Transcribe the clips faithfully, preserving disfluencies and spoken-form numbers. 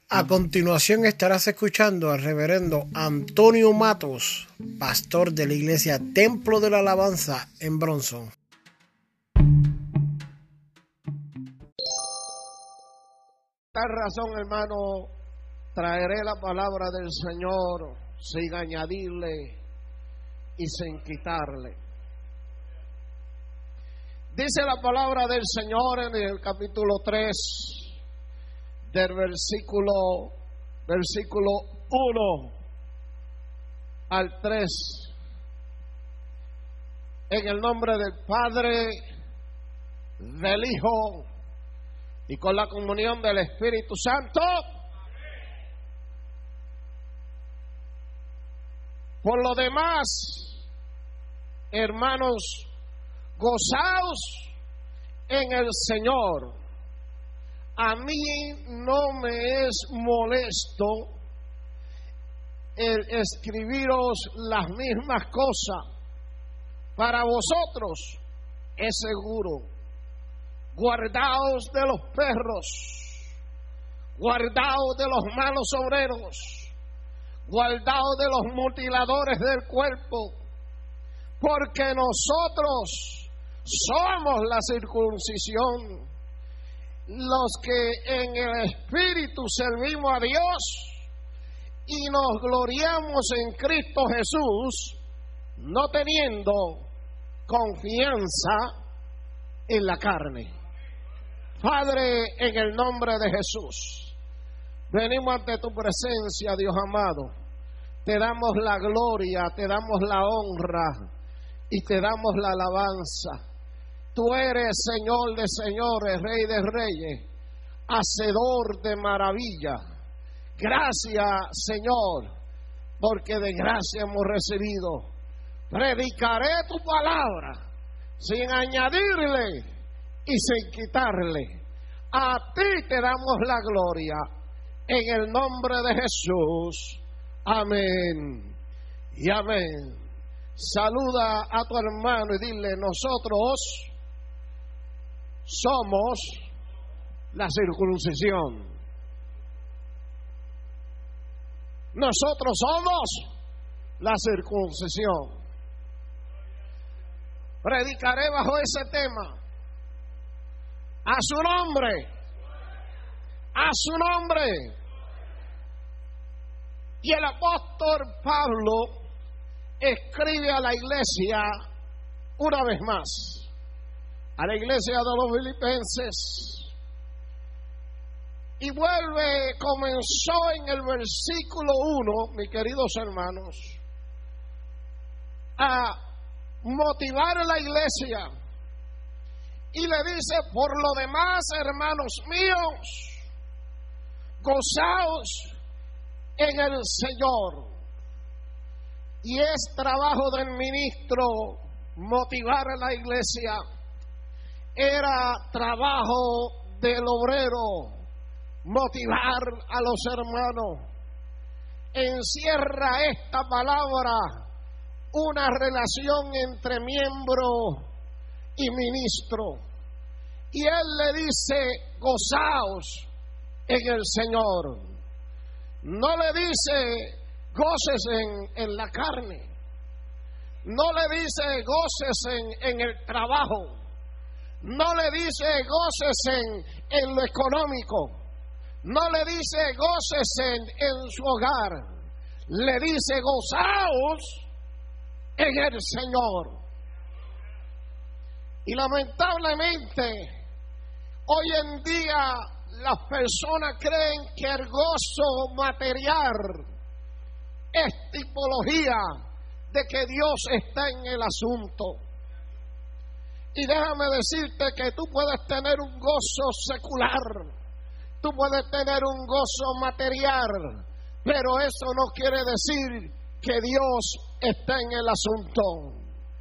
A continuación estarás escuchando al reverendo Antonio Matos, pastor de la iglesia Templo de la Alabanza en Bronson. Por tal razón, hermano, traeré la palabra del Señor sin añadirle y sin quitarle. Dice la palabra del Señor en el capítulo tres, del versículo, versículo uno al tres. En el nombre del Padre, del Hijo y con la comunión del Espíritu Santo. Por lo demás, hermanos, gozaos en el Señor. A mí no me es molesto el escribiros las mismas cosas. Para vosotros es seguro. Guardaos de los perros, guardaos de los malos obreros, guardaos de los mutiladores del cuerpo, porque nosotros somos la circuncisión, los que en el Espíritu servimos a Dios y nos gloriamos en Cristo Jesús, no teniendo confianza en la carne. Padre, en el nombre de Jesús, venimos ante tu presencia, Dios amado. Te damos la gloria, te damos la honra y te damos la alabanza. Tú eres Señor de señores, Rey de reyes, hacedor de maravilla. Gracias, Señor, porque de gracia hemos recibido. Predicaré tu palabra sin añadirle y sin quitarle. A ti te damos la gloria, en el nombre de Jesús. Amén y amén. Saluda a tu hermano y dile: nosotros somos la circuncisión. Nosotros somos la circuncisión. Predicaré bajo ese tema. A su nombre. A su nombre. Y el apóstol Pablo escribe a la iglesia una vez más, a la iglesia de los filipenses, y vuelve, comenzó en el versículo uno, mis queridos hermanos, a motivar a la iglesia, y le dice: por lo demás, hermanos míos, gozaos en el Señor. Y es trabajo del ministro motivar a la iglesia. Era trabajo del obrero motivar a los hermanos. Encierra esta palabra una relación entre miembro y ministro. Y él le dice: gozaos en el Señor. No le dice: goces en, en la carne. No le dice: goces en, en el trabajo. No le dice: goces en, en lo económico. No le dice: goces en, en su hogar. Le dice: gozaos en el Señor. Y lamentablemente hoy en día las personas creen que el gozo material es tipología de que Dios está en el asunto. Y déjame decirte que tú puedes tener un gozo secular, tú puedes tener un gozo material, pero eso no quiere decir que Dios está en el asunto.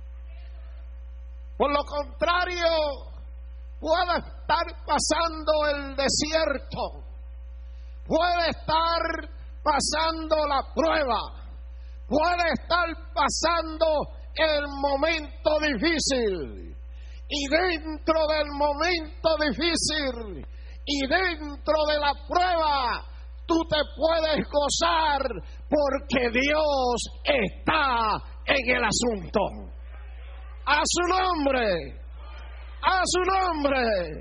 Por lo contrario, puede estar pasando el desierto, puede estar pasando la prueba, puede estar pasando el momento difícil, y dentro del momento difícil y dentro de la prueba tú te puedes gozar porque Dios está en el asunto. A su nombre, a su nombre.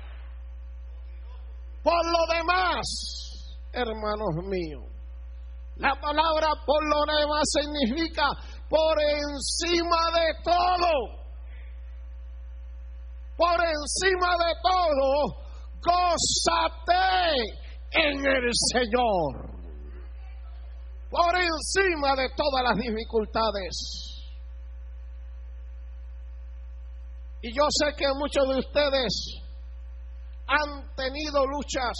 Por lo demás, hermanos míos, la palabra por lo demás significa por encima de todo. Por encima de todo, gózate en el Señor. Por encima de todas las dificultades. Y yo sé que muchos de ustedes han tenido luchas,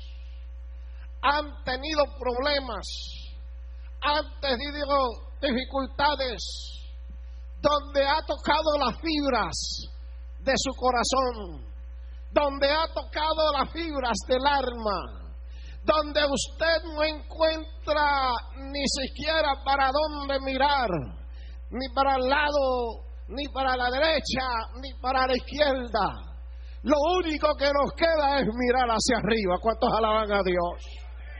han tenido problemas, han tenido dificultades, donde ha tocado las fibras de su corazón, donde ha tocado las fibras del alma, donde usted no encuentra ni siquiera para dónde mirar, ni para el lado, ni para la derecha, ni para la izquierda. Lo único que nos queda es mirar hacia arriba. ¿Cuántos alaban a Dios?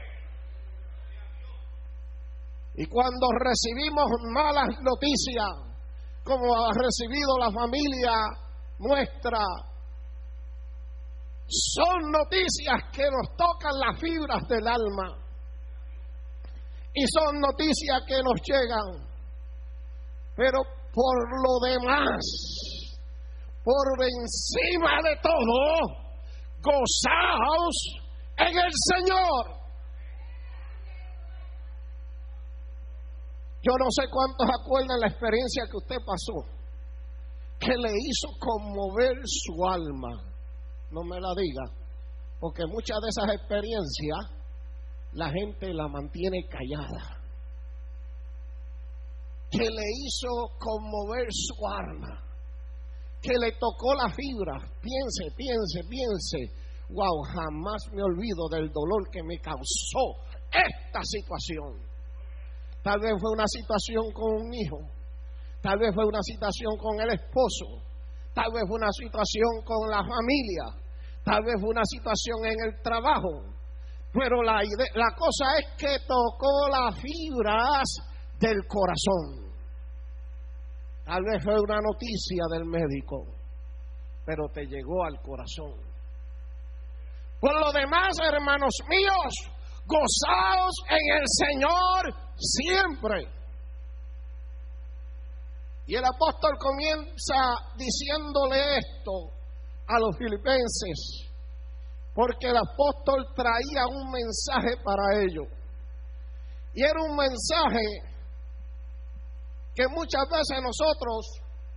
Y cuando recibimos malas noticias, como ha recibido la familia nuestra, son noticias que nos tocan las fibras del alma. Y son noticias que nos llegan. Pero por lo demás, por encima de todo, gozaos en el Señor. Yo no sé cuántos acuerdan la experiencia que usted pasó, que le hizo conmover su alma. No me la diga, porque muchas de esas experiencias la gente la mantiene callada. Que le hizo conmover su alma, que le tocó la fibra. Piense, piense, piense. Wow, jamás me olvido del dolor que me causó esta situación. Tal vez fue una situación con un hijo, tal vez fue una situación con el esposo, tal vez fue una situación con la familia, tal vez fue una situación en el trabajo. Pero la, idea, la cosa es que tocó las fibras del corazón. Tal vez fue una noticia del médico, pero te llegó al corazón. Por lo demás, hermanos míos, gozaos en el Señor siempre. Y el apóstol comienza diciéndole esto a los filipenses, porque el apóstol traía un mensaje para ellos. Y era un mensaje que muchas veces nosotros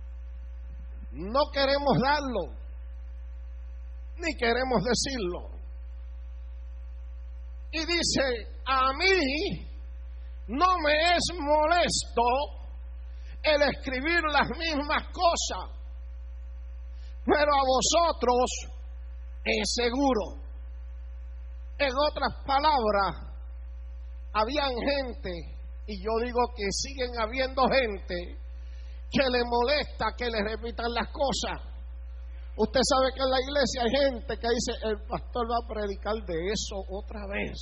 no queremos darlo, ni queremos decirlo. Y dice, a mí no me es molesto el escribir las mismas cosas, pero a vosotros es seguro. En otras palabras, habían gente, y yo digo que siguen habiendo gente, que le molesta que le repitan las cosas. Usted sabe que en la iglesia hay gente que dice, el pastor va a predicar de eso otra vez.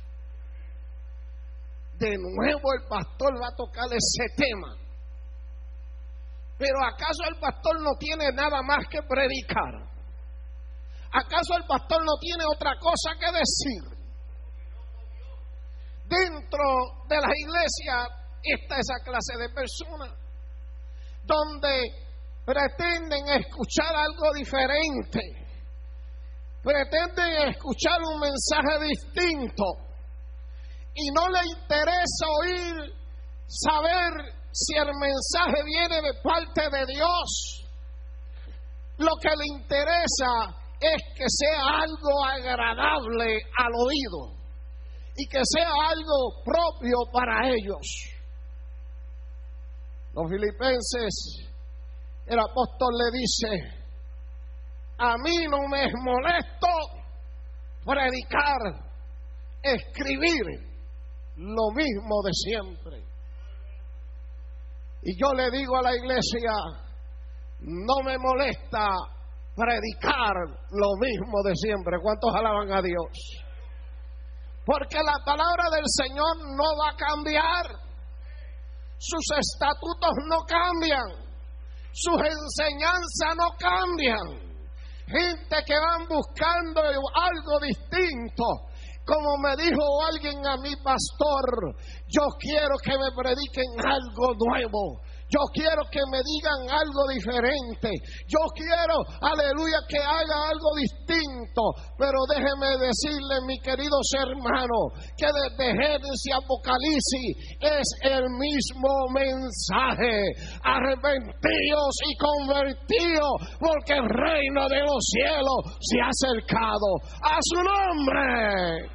De nuevo el pastor va a tocar ese tema. Pero ¿acaso el pastor no tiene nada más que predicar? ¿Acaso el pastor no tiene otra cosa que decir? Dentro de las iglesias está esa clase de personas donde pretenden escuchar algo diferente, pretenden escuchar un mensaje distinto y no le interesa oír, saber si el mensaje viene de parte de Dios. Lo que le interesa es que sea algo agradable al oído y que sea algo propio para ellos. Los filipenses, el apóstol le dice, a mí no me es molesto predicar, escribir lo mismo de siempre. Y yo le digo a la iglesia, no me molesta predicar lo mismo de siempre. ¿Cuántos alaban a Dios? Porque la palabra del Señor no va a cambiar. Sus estatutos no cambian. Sus enseñanzas no cambian. Gente que van buscando algo distinto. Como me dijo alguien a mi pastor, yo quiero que me prediquen algo nuevo. Yo quiero que me digan algo diferente. Yo quiero, aleluya, que haga algo distinto. Pero déjeme decirle, mis queridos hermanos, que desde Génesis a Apocalipsis es el mismo mensaje. Arrepentíos y convertíos, porque el reino de los cielos se ha acercado. A su nombre.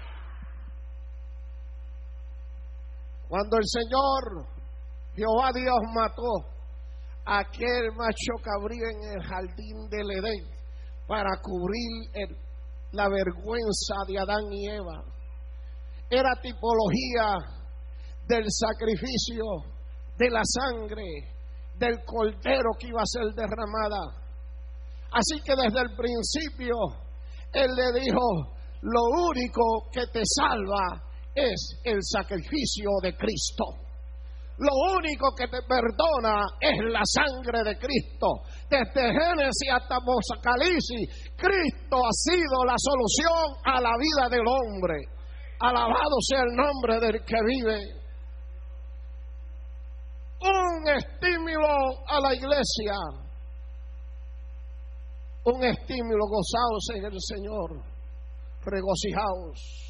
Cuando el Señor Jehová Dios mató a aquel macho cabrío en el jardín del Edén para cubrir el, la vergüenza de Adán y Eva, era tipología del sacrificio de la sangre del cordero que iba a ser derramada. Así que desde el principio Él le dijo: lo único que te salva es el sacrificio de Cristo. Lo único que te perdona es la sangre de Cristo. Desde Génesis hasta Apocalipsis, Cristo ha sido la solución a la vida del hombre. Alabado sea el nombre del que vive. Un estímulo a la iglesia. Un estímulo: gozaos en el Señor, regocijaos.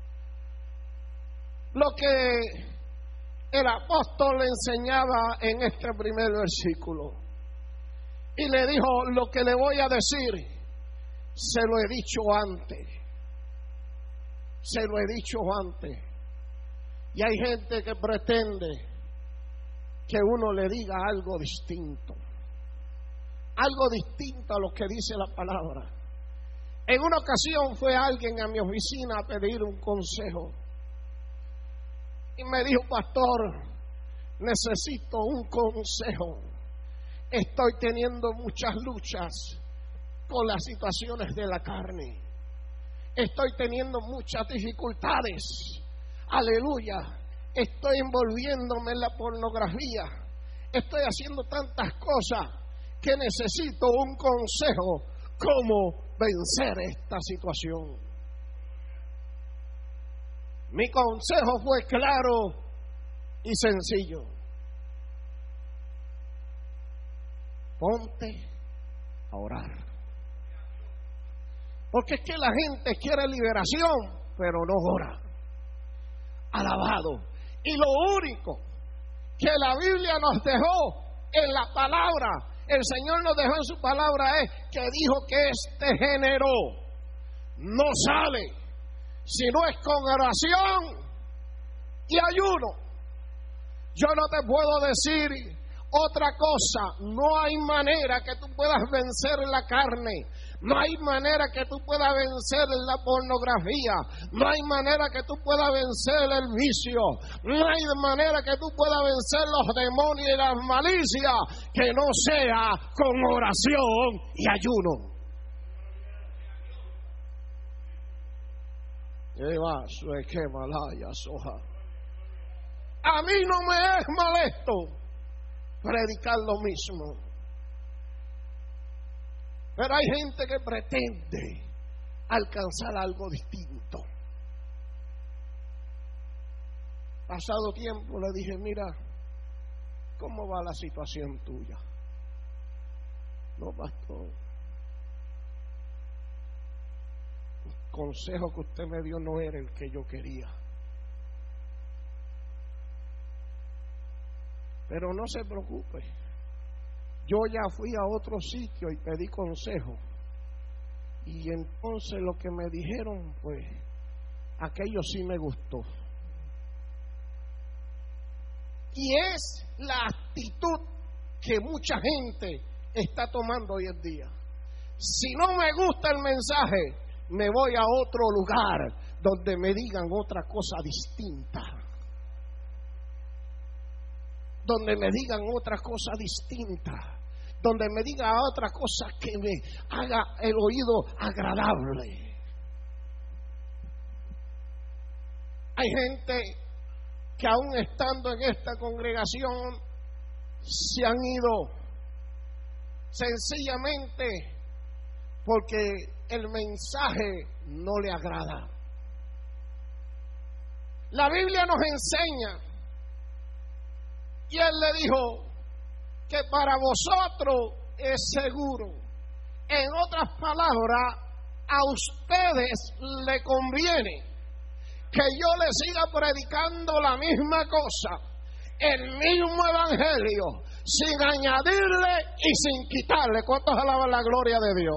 Lo que el apóstol le enseñaba en este primer versículo, y le dijo: lo que le voy a decir se lo he dicho antes, se lo he dicho antes. Y hay gente que pretende que uno le diga algo distinto, algo distinto a lo que dice la palabra. En una ocasión fue alguien a mi oficina a pedir un consejo y me dijo: pastor, necesito un consejo. Estoy teniendo muchas luchas con las situaciones de la carne. Estoy teniendo muchas dificultades. Aleluya. Estoy envolviéndome en la pornografía. Estoy haciendo tantas cosas que necesito un consejo cómo vencer esta situación. Mi consejo fue claro y sencillo: ponte a orar. Porque es que la gente quiere liberación, pero no ora. Alabado. Y lo único que la Biblia nos dejó en la palabra, el Señor nos dejó en su palabra, es que dijo que este género no sale si no es con oración y ayuno. Yo no te puedo decir otra cosa. No hay manera que tú puedas vencer la carne. No hay manera que tú puedas vencer la pornografía. No hay manera que tú puedas vencer el vicio. No hay manera que tú puedas vencer los demonios y las malicias que no sea con oración y ayuno. A mí no me es molesto predicar lo mismo, pero hay gente que pretende alcanzar algo distinto. Pasado tiempo le dije: mira, ¿cómo va la situación tuya? No, pastor, el consejo que usted me dio no era el que yo quería. Pero no se preocupe, yo ya fui a otro sitio y pedí consejo, y entonces lo que me dijeron, pues aquello sí me gustó. Y es la actitud que mucha gente está tomando hoy en día. Si no me gusta el mensaje, me voy a otro lugar donde me digan otra cosa distinta, donde me digan otra cosa distinta, donde me digan otra cosa que me haga el oído agradable. Hay gente que aún estando en esta congregación se han ido sencillamente porque el mensaje no le agrada. La Biblia nos enseña, y Él le dijo que para vosotros es seguro. En otras palabras, a ustedes le conviene que yo les siga predicando la misma cosa, el mismo evangelio, sin añadirle y sin quitarle. ¿Cuántos alaban la gloria de Dios?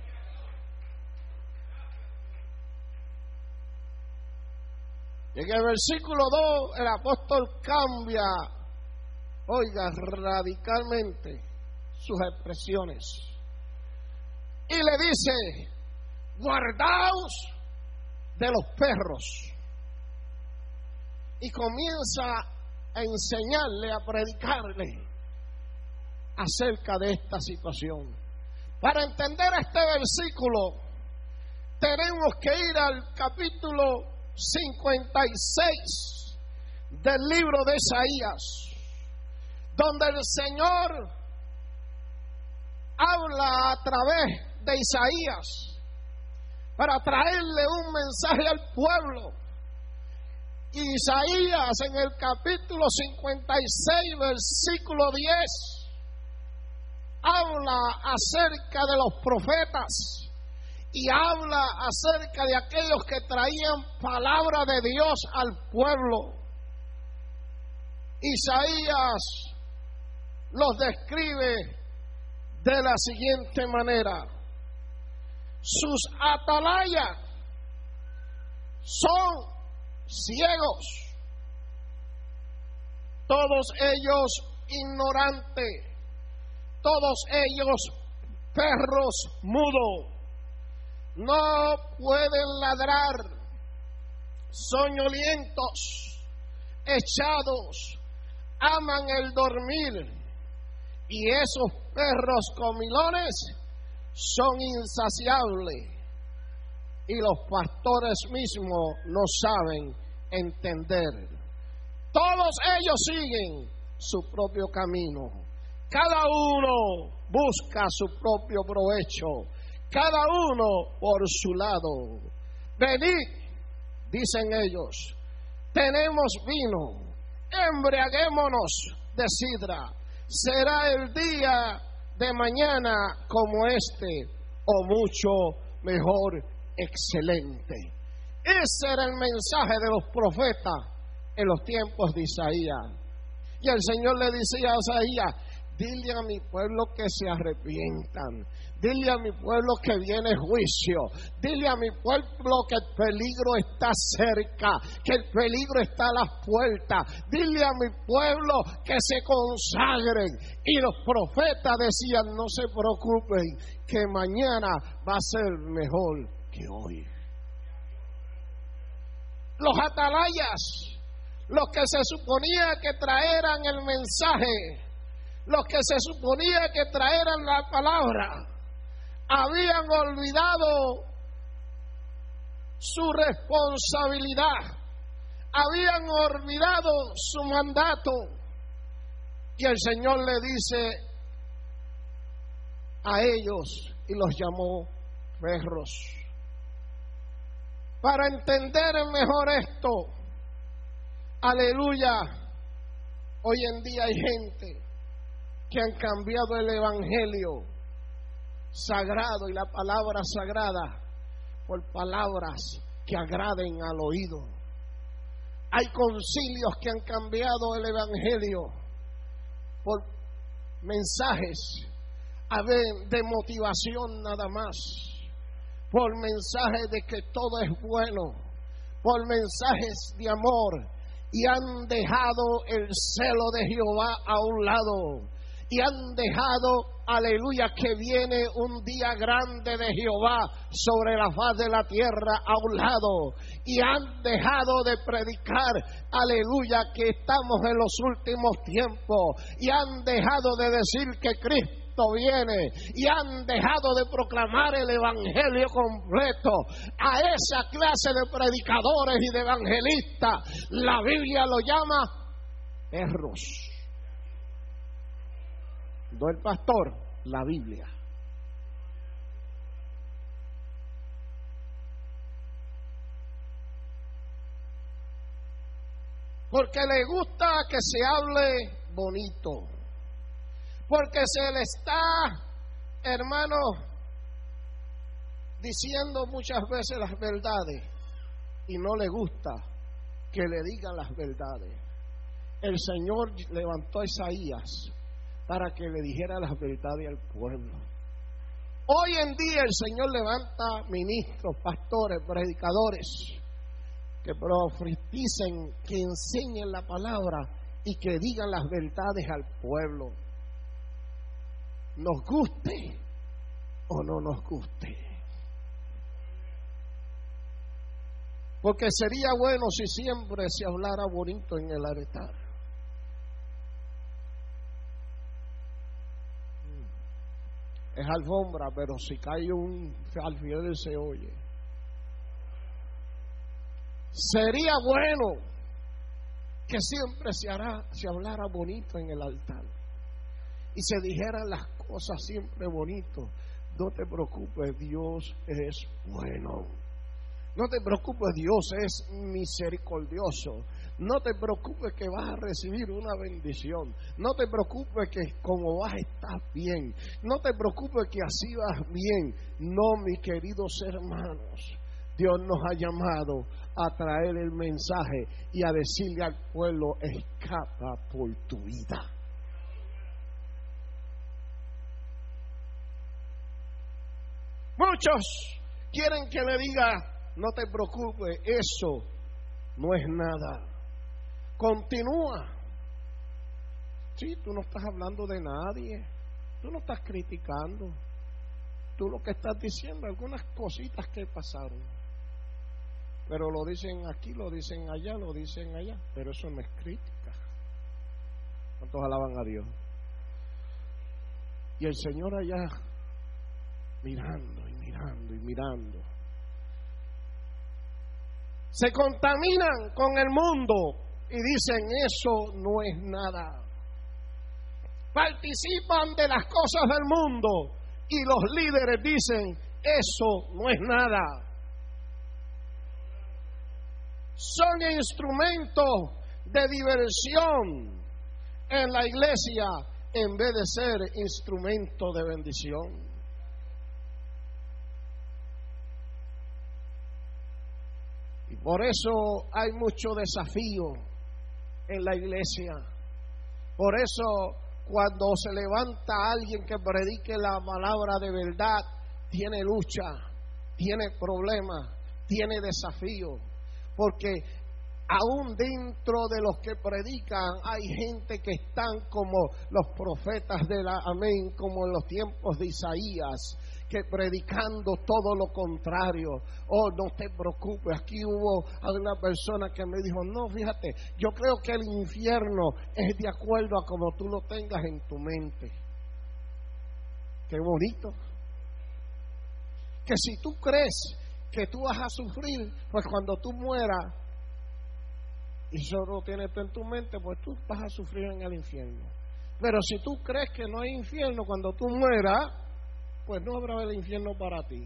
Y en el versículo dos el apóstol cambia, oiga, radicalmente sus expresiones. Y le dice, guardaos de los perros. Y comienza a enseñarle, a predicarle acerca de esta situación. Para entender este versículo, tenemos que ir al capítulo cincuenta y seis del libro de Isaías, donde el Señor habla a través de Isaías para traerle un mensaje al pueblo. Isaías en el capítulo cincuenta y seis versículo diez habla acerca de los profetas y habla acerca de aquellos que traían palabra de Dios al pueblo. Isaías los describe de la siguiente manera: sus atalayas son ciegos, todos ellos ignorantes, todos ellos perros mudos, no pueden ladrar, soñolientos, echados, aman el dormir, y esos perros comilones son insaciables, y los pastores mismos no saben entender. Todos ellos siguen su propio camino, cada uno busca su propio provecho, cada uno por su lado. Venid, dicen ellos, tenemos vino, embriaguémonos de sidra. Será el día de mañana como este, o mucho mejor, excelente. Ese era el mensaje de los profetas en los tiempos de Isaías. Y el Señor le decía a Isaías, dile a mi pueblo que se arrepientan, dile a mi pueblo que viene juicio, dile a mi pueblo que el peligro está cerca, que el peligro está a las puertas, dile a mi pueblo que se consagren. Y los profetas decían, no se preocupen, que mañana va a ser mejor que hoy. Los atalayas, los que se suponía que traeran el mensaje, los que se suponía que traeran la palabra, habían olvidado su responsabilidad, habían olvidado su mandato. Y el Señor le dice a ellos, y los llamó perros. Para entender mejor esto, aleluya, hoy en día hay gente que han cambiado el evangelio sagrado y la palabra sagrada por palabras que agraden al oído. Hay concilios que han cambiado el evangelio por mensajes de motivación nada más, por mensajes de que todo es bueno, por mensajes de amor, y han dejado el celo de Jehová a un lado, y han dejado, aleluya, que viene un día grande de Jehová sobre la faz de la tierra a un lado, y han dejado de predicar, aleluya, que estamos en los últimos tiempos, y han dejado de decir que Cristo Cristo viene y han dejado de proclamar el evangelio completo. A esa clase de predicadores y de evangelistas, la Biblia lo llama perros. No el pastor, la Biblia. Porque le gusta que se hable bonito. Porque se le está, hermano, diciendo muchas veces las verdades y no le gusta que le digan las verdades. El Señor levantó a Isaías para que le dijera las verdades al pueblo. Hoy en día el Señor levanta ministros, pastores, predicadores que profeticen, que enseñen la palabra y que digan las verdades al pueblo. Nos guste o no nos guste. Porque sería bueno si siempre se hablara bonito en el altar. Es alfombra, pero si cae un alfiler se oye. Sería bueno que siempre se hará, se hablara bonito en el altar y se dijeran las cosas siempre bonito. No te preocupes, Dios es bueno. No te preocupes, Dios es misericordioso. No te preocupes que vas a recibir una bendición. No te preocupes que como vas estás bien. No te preocupes que así vas bien. No, mis queridos hermanos. Dios nos ha llamado a traer el mensaje y a decirle al pueblo: escapa por tu vida. Muchos quieren que le diga: no te preocupes, eso no es nada. Continúa. Sí, tú no estás hablando de nadie, tú no estás criticando, tú lo que estás diciendo algunas cositas que pasaron, pero lo dicen aquí, lo dicen allá, lo dicen allá, pero eso no es crítica. ¿Cuántos alaban a Dios? Y el Señor allá mirando y mirando y mirando. Se contaminan con el mundo y dicen: eso no es nada. Participan de las cosas del mundo y los líderes dicen: eso no es nada. Son instrumentos de diversión en la iglesia en vez de ser instrumentos de bendición. Y por eso hay mucho desafío en la iglesia. Por eso cuando se levanta alguien que predique la palabra de verdad, tiene lucha, tiene problemas, tiene desafío. Porque aún dentro de los que predican hay gente que están como los profetas de la amén, como en los tiempos de Isaías, que predicando todo lo contrario. Oh, no te preocupes. Aquí hubo una persona que me dijo: no, fíjate, yo creo que el infierno es de acuerdo a como tú lo tengas en tu mente. Qué bonito. Que si tú crees que tú vas a sufrir, pues cuando tú mueras, y solo lo tienes tú en tu mente, pues tú vas a sufrir en el infierno. Pero si tú crees que no hay infierno, cuando tú mueras, pues no habrá el infierno para ti.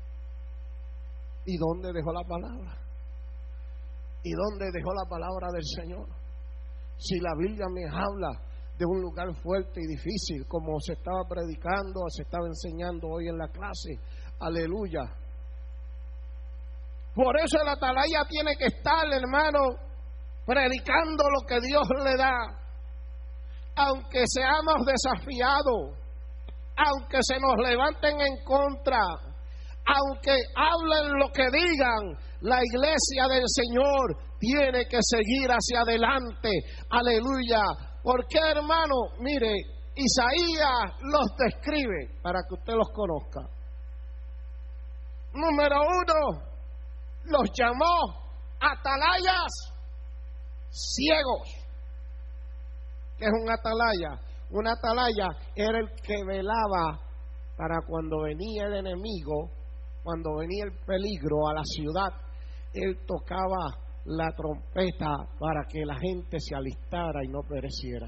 ¿Y dónde dejó la palabra? ¿Y dónde dejó la palabra del Señor? Si la Biblia me habla de un lugar fuerte y difícil, como se estaba predicando, se estaba enseñando hoy en la clase, aleluya. Por eso el atalaya tiene que estar, hermano, predicando lo que Dios le da. Aunque seamos desafiados, aunque se nos levanten en contra, aunque hablen lo que digan, la iglesia del Señor tiene que seguir hacia adelante. Aleluya. ¿Por qué, hermano? Mire, Isaías los describe para que usted los conozca. Número uno, los llamó atalayas ciegos. ¿Qué es un atalaya? Una atalaya era el que velaba para cuando venía el enemigo, cuando venía el peligro a la ciudad, él tocaba la trompeta para que la gente se alistara y no pereciera.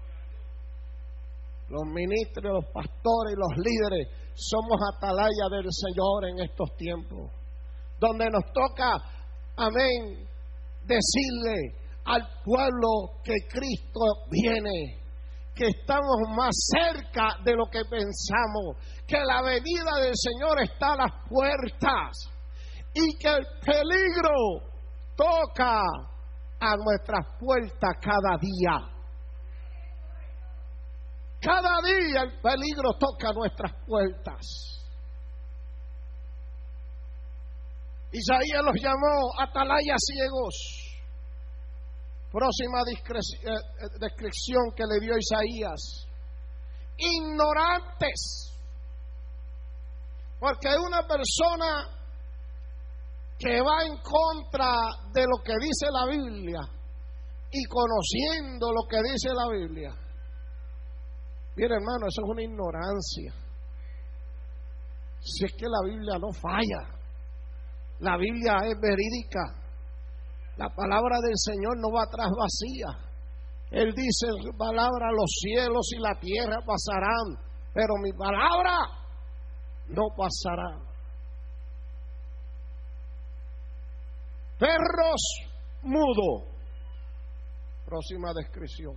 Los ministros, los pastores y los líderes somos atalaya del Señor en estos tiempos, donde nos toca, amén, decirle al pueblo que Cristo viene, que estamos más cerca de lo que pensamos, que la venida del Señor está a las puertas y que el peligro toca a nuestras puertas cada día. Cada día el peligro toca nuestras puertas. Isaías los llamó atalayas ciegos. Próxima descripción que le dio Isaías: ignorantes. Porque una persona que va en contra de lo que dice la Biblia y conociendo lo que dice la Biblia, mire, hermano, eso es una ignorancia. Si es que la Biblia no falla, la Biblia es verídica. La palabra del Señor no va atrás vacía. Él dice en su palabra: los cielos y la tierra pasarán, pero mi palabra no pasará. Perros mudos. Próxima descripción.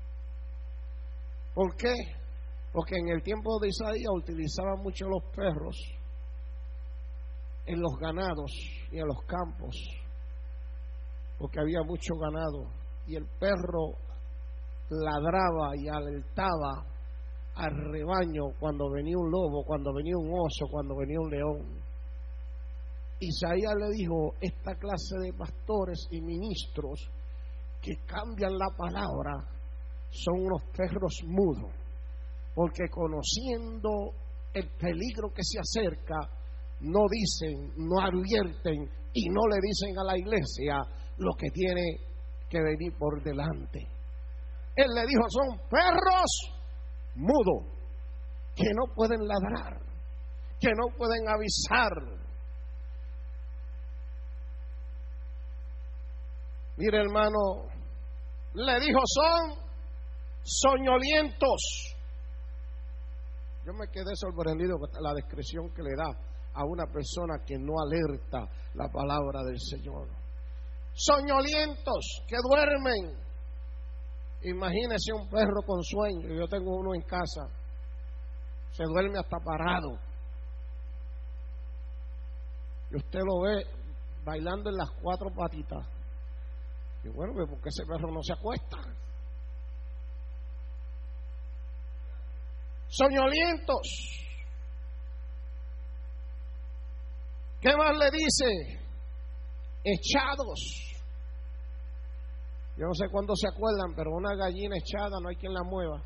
¿Por qué? Porque en el tiempo de Isaías utilizaban mucho los perros en los ganados y en los campos, porque había mucho ganado y el perro ladraba y alertaba al rebaño cuando venía un lobo, cuando venía un oso, cuando venía un león. Isaías le dijo: esta clase de pastores y ministros que cambian la palabra son unos perros mudos, porque conociendo el peligro que se acerca, no dicen, no advierten y no le dicen a la iglesia lo que tiene que venir por delante. Él le dijo: son perros mudos, que no pueden ladrar, que no pueden avisar. Mire, hermano, le dijo: son soñolientos. Yo me quedé sorprendido con la descripción que le da a una persona que no alerta la palabra del Señor. Soñolientos, que duermen. Imagínese un perro con sueño. Yo tengo uno en casa, se duerme hasta parado, y usted lo ve bailando en las cuatro patitas. Y bueno, ¿por qué ese perro no se acuesta? Soñolientos. ¿Qué más le dice? Echados. Yo no sé cuándo se acuerdan, pero una gallina echada no hay quien la mueva.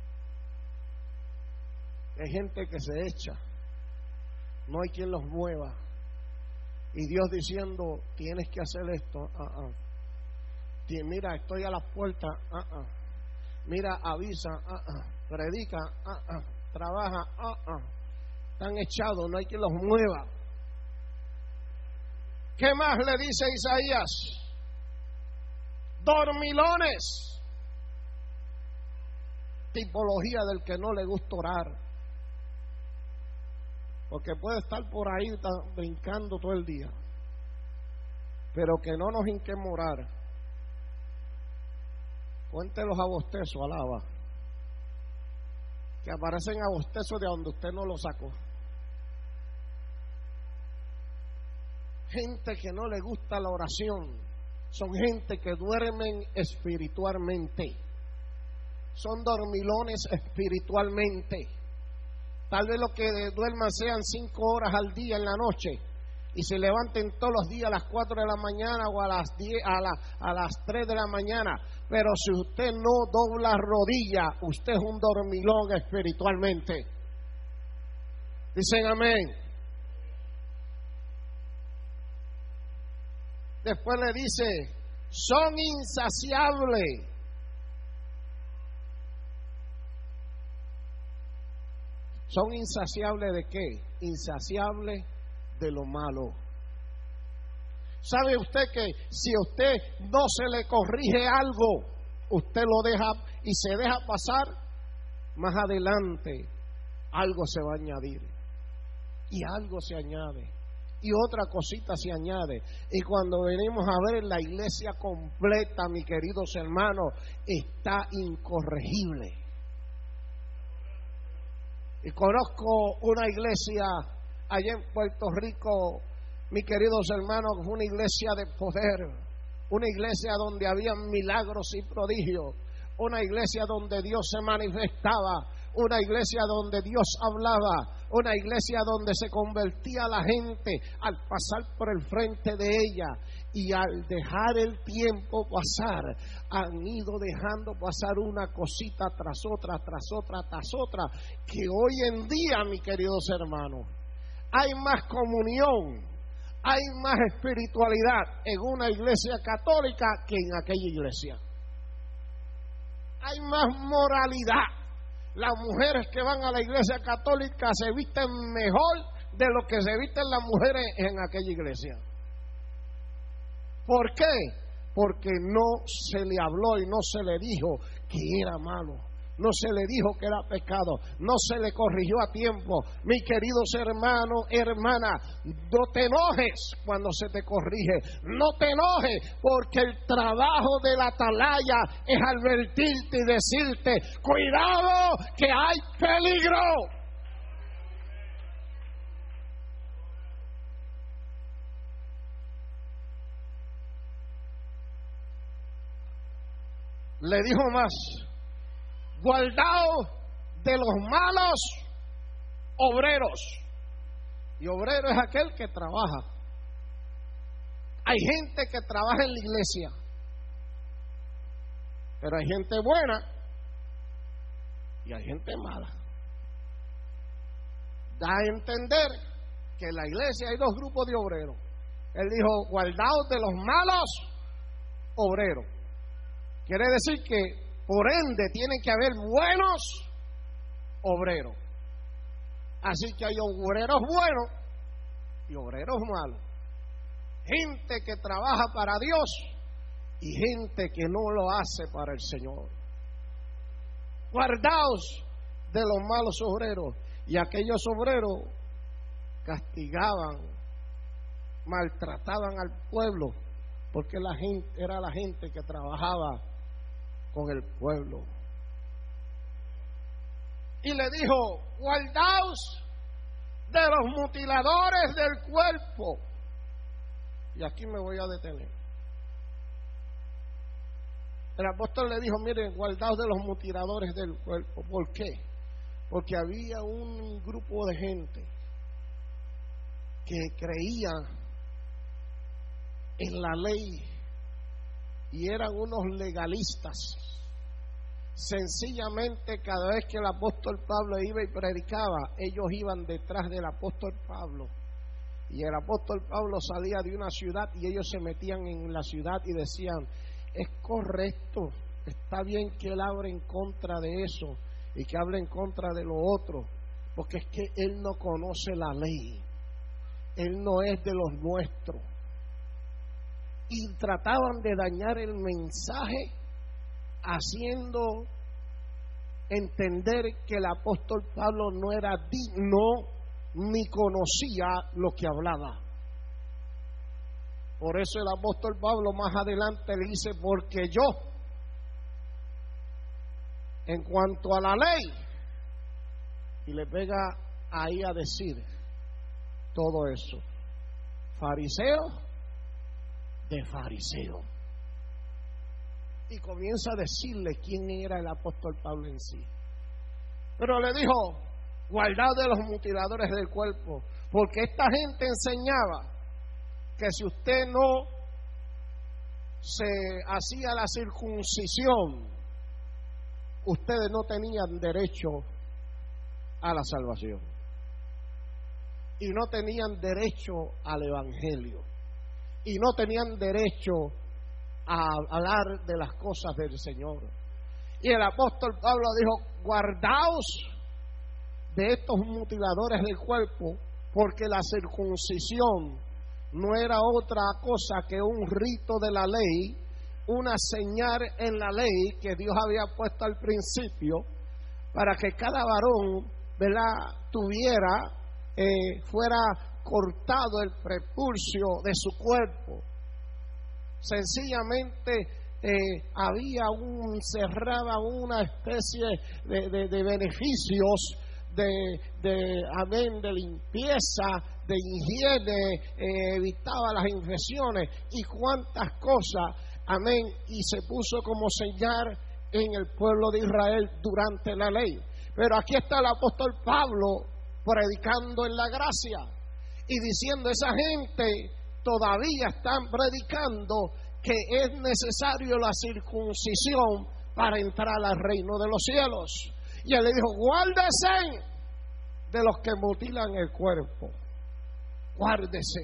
Hay gente que se echa, no hay quien los mueva. Y Dios diciendo: tienes que hacer esto. Uh-uh. Mira, estoy a las puertas. Uh-uh. Mira, avisa. Uh-uh. Predica. Uh-uh. Trabaja. Uh-uh. Están echados, no hay quien los mueva. ¿Qué más le dice Isaías? Dormilones. Tipología del que no le gusta orar, porque puede estar por ahí brincando todo el día, pero que no nos hinquemos a orar. Cuente los abostezos, alaba, que aparecen abostezos de donde usted no lo sacó. Gente que no le gusta la oración, son gente que duermen espiritualmente, son dormilones espiritualmente. Tal vez lo que duerman sean cinco horas al día en la noche y se levanten todos los días a las cuatro de la mañana o a las diez, a, la, a las tres de la mañana. Pero si usted no dobla rodilla, usted es un dormilón espiritualmente. Dicen amén. Después le dice: son insaciables. ¿Son insaciables de qué? Insaciables de lo malo. ¿Sabe usted que si a usted no se le corrige algo, usted lo deja y se deja pasar, más adelante algo se va a añadir? Y algo se añade. Y otra cosita se añade. Y cuando venimos a ver la iglesia completa, mis queridos hermanos, está incorregible. Y conozco una iglesia allá en Puerto Rico, mis queridos hermanos, una iglesia de poder, una iglesia donde había milagros y prodigios, una iglesia donde Dios se manifestaba, una iglesia donde Dios hablaba, una iglesia donde se convertía la gente al pasar por el frente de ella. Y al dejar el tiempo pasar, han ido dejando pasar una cosita tras otra, tras otra, tras otra, que hoy en día, mis queridos hermanos, hay más comunión, hay más espiritualidad en una iglesia católica que en aquella iglesia. Hay más moralidad. Las mujeres que van a la iglesia católica se visten mejor de lo que se visten las mujeres en aquella iglesia. ¿Por qué? Porque no se le habló y no se le dijo que era malo, no se le dijo que era pecado, no se le corrigió a tiempo. Mis queridos hermanos, hermanas, no te enojes cuando se te corrige, no te enojes, porque el trabajo de la atalaya es advertirte y decirte: cuidado que hay peligro. Le dijo más: guardaos de los malos obreros. Y obrero es aquel que trabaja. Hay gente que trabaja en la iglesia, pero hay gente buena y hay gente mala. Da a entender que en la iglesia hay dos grupos de obreros. Él dijo: guardaos de los malos obreros. Quiere decir que por ende tienen que haber buenos obreros. Así que hay obreros buenos y obreros malos. Gente que trabaja para Dios y gente que no lo hace para el Señor. Guardaos de los malos obreros. Y aquellos obreros castigaban, maltrataban al pueblo, porque la gente era la gente que trabajaba con el pueblo. Y le dijo: guardaos de los mutiladores del cuerpo. Y aquí me voy a detener. El apóstol le dijo: miren, guardaos de los mutiladores del cuerpo. ¿Por qué? Porque había un grupo de gente que creía en la ley y eran unos legalistas. Sencillamente, cada vez que el apóstol Pablo iba y predicaba, ellos iban detrás del apóstol Pablo. Y el apóstol Pablo salía de una ciudad y ellos se metían en la ciudad y decían: es correcto, está bien que él hable en contra de eso y que hable en contra de lo otro, porque es que él no conoce la ley, él no es de los nuestros. Y trataban de dañar el mensaje, haciendo entender que el apóstol Pablo no era digno ni conocía lo que hablaba. Por eso el apóstol Pablo más adelante le dice: porque yo, en cuanto a la ley, y le pega ahí a decir todo eso, fariseo de fariseo. Y comienza a decirle quién era el apóstol Pablo en sí. Pero le dijo: guardad de los mutiladores del cuerpo, porque esta gente enseñaba que si usted no se hacía la circuncisión, ustedes no tenían derecho a la salvación y no tenían derecho al evangelio y no tenían derecho a hablar de las cosas del Señor. Y el apóstol Pablo dijo: guardaos de estos mutiladores del cuerpo, porque la circuncisión no era otra cosa que un rito de la ley, una señal en la ley que Dios había puesto al principio para que cada varón, ¿verdad?, tuviera, eh, fuera cortado el prepucio de su cuerpo. Sencillamente eh, había un, cerraba una especie de, de, de beneficios de, de, amén, de limpieza, de higiene, eh, evitaba las infecciones y cuantas cosas, amén, y se puso como señal en el pueblo de Israel durante la ley. Pero aquí está el apóstol Pablo predicando en la gracia y diciendo: esa gente todavía están predicando que es necesario la circuncisión para entrar al reino de los cielos. Y él le dijo: guárdese de los que mutilan el cuerpo, guárdese,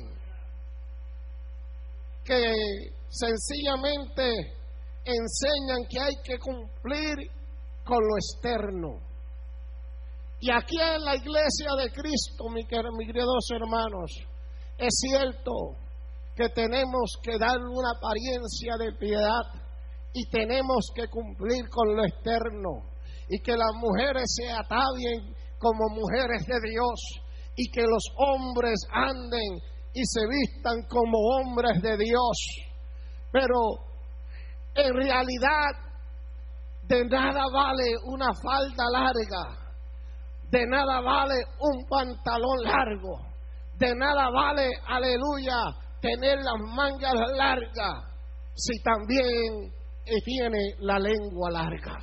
que sencillamente enseñan que hay que cumplir con lo externo. Y aquí en la iglesia de Cristo, mis queridos hermanos, es cierto que tenemos que darle una apariencia de piedad y tenemos que cumplir con lo externo, y que las mujeres se atavien como mujeres de Dios, y que los hombres anden y se vistan como hombres de Dios. Pero en realidad de nada vale una falda larga, de nada vale un pantalón largo, de nada vale, aleluya, tener las mangas largas si también tiene la lengua larga.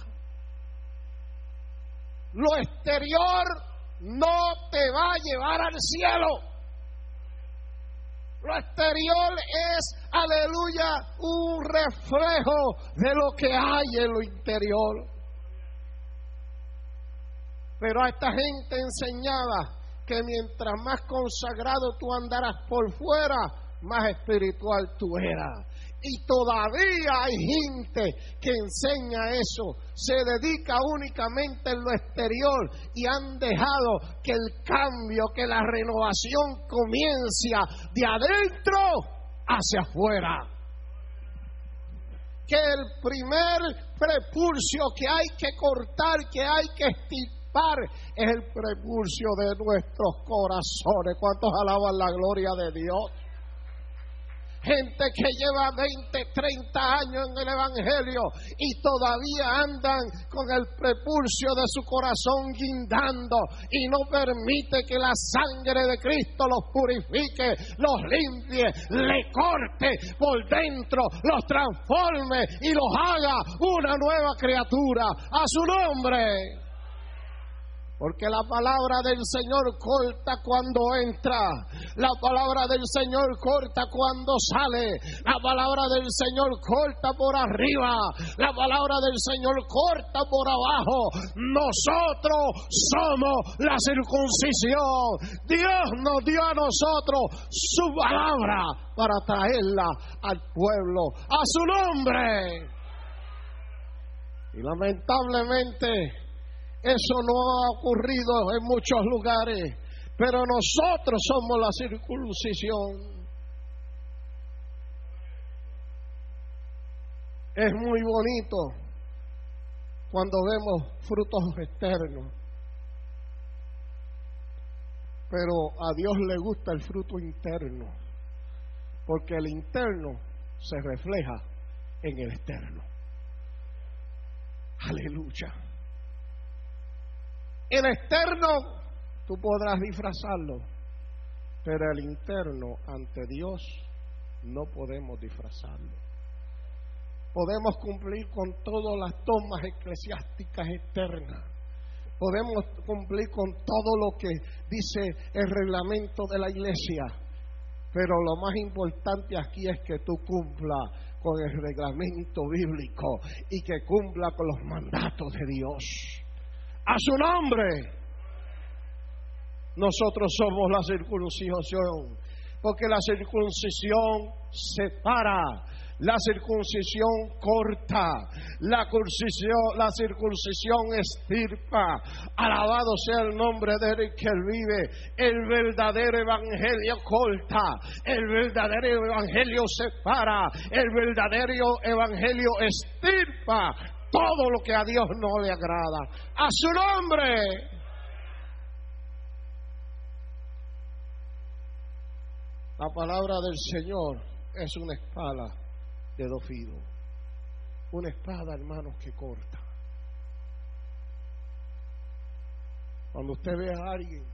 Lo exterior no te va a llevar al cielo. Lo exterior es, aleluya, un reflejo de lo que hay en lo interior. Pero a esta gente enseñaba que mientras más consagrado tú andaras por fuera, más espiritual tú eras. Y todavía hay gente que enseña eso, se dedica únicamente en lo exterior y han dejado que el cambio, que la renovación comience de adentro hacia afuera. Que el primer prepucio que hay que cortar, que hay que extirpar, es el prepucio de nuestros corazones. ¿Cuántos alaban la gloria de Dios? Gente que lleva veinte, treinta años en el Evangelio y todavía andan con el prepucio de su corazón guindando y no permite que la sangre de Cristo los purifique, los limpie, le corte por dentro, los transforme y los haga una nueva criatura a su nombre. Porque la palabra del Señor corta cuando entra, la palabra del Señor corta cuando sale, la palabra del Señor corta por arriba, la palabra del Señor corta por abajo. Nosotros somos la circuncisión. Dios nos dio a nosotros su palabra para traerla al pueblo, a su nombre. Y lamentablemente eso no ha ocurrido en muchos lugares, pero nosotros somos la circuncisión. Es muy bonito cuando vemos frutos externos, pero a Dios le gusta el fruto interno, porque el interno se refleja en el externo. Aleluya. El externo tú podrás disfrazarlo, pero el interno ante Dios no podemos disfrazarlo. Podemos cumplir con todas las tomas eclesiásticas externas, podemos cumplir con todo lo que dice el reglamento de la iglesia, pero lo más importante aquí es que tú cumplas con el reglamento bíblico y que cumpla con los mandatos de Dios. A su nombre. Nosotros somos la circuncisión, porque la circuncisión separa La circuncisión corta, la circuncisión, la circuncisión extirpa. Alabado sea el nombre de Él que Él vive. El verdadero evangelio corta, el verdadero evangelio separa, el verdadero evangelio extirpa todo lo que a Dios no le agrada. A su nombre. La palabra del Señor es una espada de dos filos. Una espada, hermanos, que corta. Cuando usted ve a alguien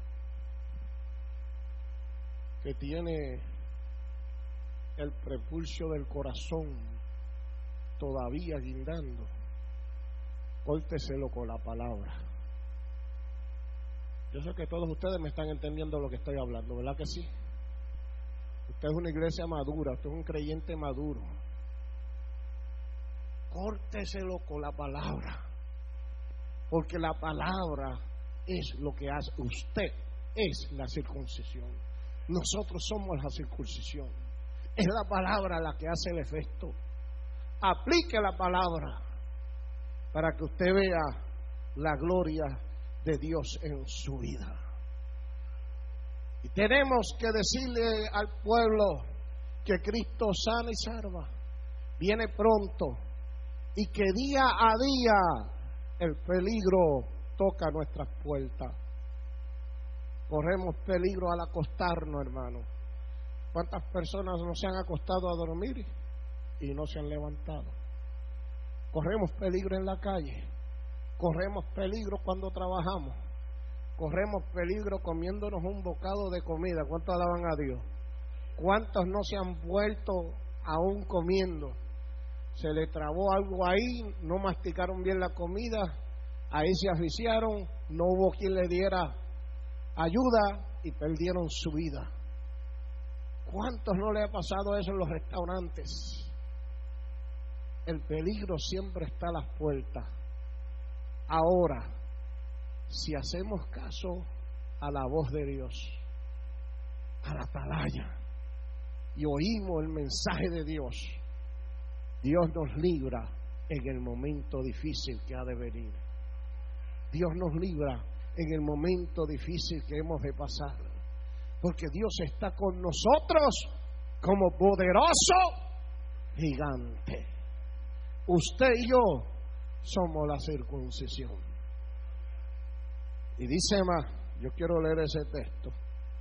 que tiene el prepulso del corazón todavía guindando, córteselo con la palabra. Yo sé que todos ustedes me están entendiendo lo que estoy hablando, ¿verdad que sí? Usted es una iglesia madura, usted es un creyente maduro. Córteselo con la palabra, porque la palabra es lo que hace. Usted es la circuncisión. Nosotros somos la circuncisión. Es la palabra la que hace el efecto. Aplique la palabra para que usted vea la gloria de Dios en su vida. Y tenemos que decirle al pueblo que Cristo sana y salva, viene pronto, y que día a día el peligro toca nuestras puertas. Corremos peligro al acostarnos, hermano. ¿Cuántas personas no se han acostado a dormir y no se han levantado? Corremos peligro en la calle, corremos peligro cuando trabajamos, corremos peligro comiéndonos un bocado de comida. ¿Cuántos alaban a Dios? ¿Cuántos no se han vuelto aún comiendo? Se le trabó algo ahí, no masticaron bien la comida, ahí se asfixiaron, no hubo quien le diera ayuda y perdieron su vida. ¿Cuántos no le ha pasado eso en los restaurantes? El peligro siempre está a las puertas. Ahora, si hacemos caso a la voz de Dios, a la atalaya, y oímos el mensaje de Dios, Dios nos libra en el momento difícil que ha de venir. Dios nos libra en el momento difícil que hemos de pasar, porque Dios está con nosotros como poderoso gigante. Usted y yo somos la circuncisión. Y dice más, yo quiero leer ese texto.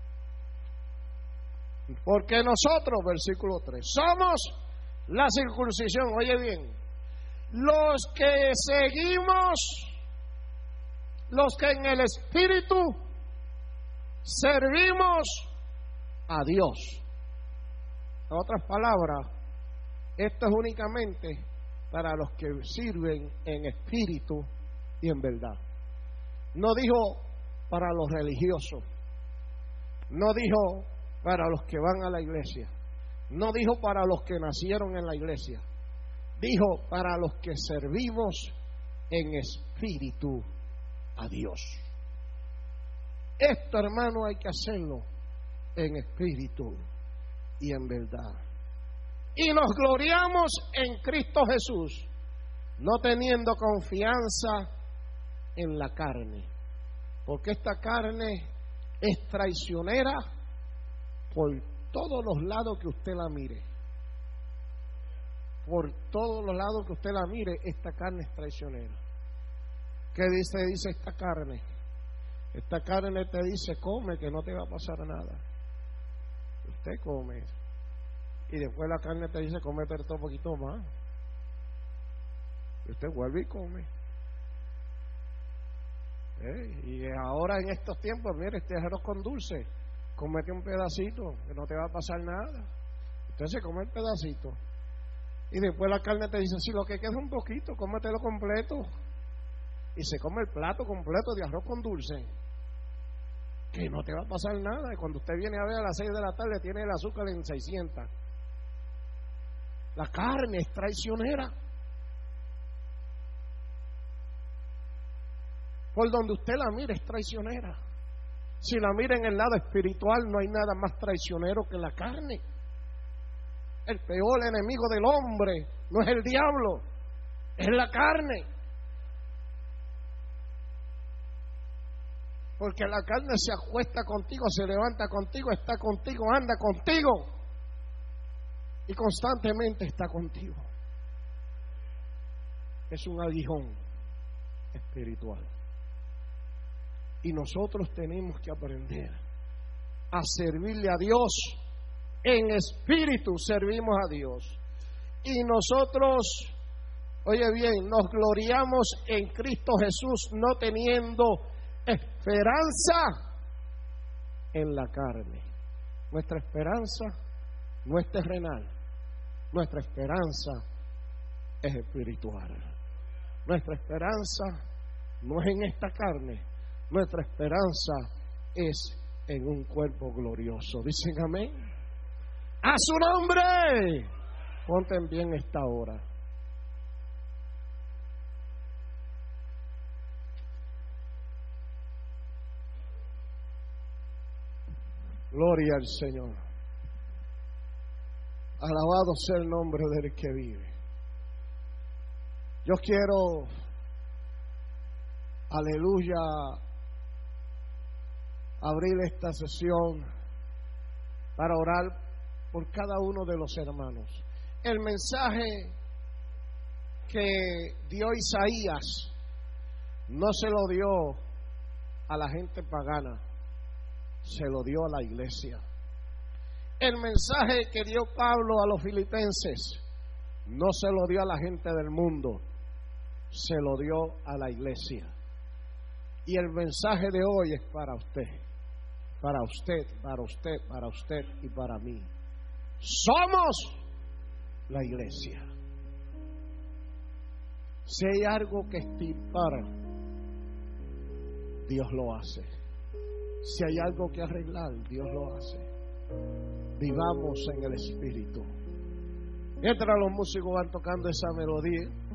Porque nosotros, versículo tres, somos la circuncisión. Oye bien, los que seguimos, los que en el Espíritu servimos a Dios. En otras palabras, esto es únicamente para los que sirven en espíritu y en verdad. No dijo para los religiosos, no dijo para los que van a la iglesia, no dijo para los que nacieron en la iglesia, dijo para los que servimos en espíritu a Dios. Esto, hermano, hay que hacerlo en espíritu y en verdad. Y nos gloriamos en Cristo Jesús, no teniendo confianza en la carne, porque esta carne es traicionera por todos los lados que usted la mire. Por todos los lados que usted la mire, esta carne es traicionera. ¿Qué dice? Dice esta carne. Esta carne te dice, come, que no te va a pasar nada. Usted come. Y después la carne te dice, come pero un poquito más. Y usted vuelve y come. ¿Eh? Y ahora en estos tiempos, mire, este arroz con dulce, comete un pedacito, que no te va a pasar nada. Usted se come el pedacito. Y después la carne te dice, si lo que queda es un poquito, cómetelo completo. Y se come el plato completo de arroz con dulce, que no te va a pasar nada. Y cuando usted viene a ver a las seis de la tarde, tiene el azúcar en seiscientos. La carne es traicionera. Por donde usted la mire es traicionera. Si la mira en el lado espiritual, no hay nada más traicionero que la carne. El peor enemigo del hombre no es el diablo, es la carne. Porque la carne se acuesta contigo, se levanta contigo, está contigo, anda contigo. Y constantemente está contigo. Es un aguijón espiritual. Y nosotros tenemos que aprender a servirle a Dios. En espíritu servimos a Dios. Y nosotros, oye bien, nos gloriamos en Cristo Jesús, no teniendo esperanza en la carne. Nuestra esperanza no es terrenal. Nuestra esperanza es espiritual. Nuestra esperanza no es en esta carne. Nuestra esperanza es en un cuerpo glorioso. Dicen amén. ¡A su nombre! Ponte en bien esta hora. Gloria al Señor. Alabado sea el nombre del que vive. Yo quiero, aleluya, abrir esta sesión para orar por cada uno de los hermanos. El mensaje que dio Isaías no se lo dio a la gente pagana, se lo dio a la iglesia. El mensaje que dio Pablo a los filipenses no se lo dio a la gente del mundo, se lo dio a la iglesia. Y el mensaje de hoy es para usted, para usted, para usted, para usted y para mí. Somos la iglesia. Si hay algo que extirpar, Dios lo hace. Si hay algo que arreglar, Dios lo hace. Vivamos en el Espíritu. Mientras los músicos van tocando esa melodía,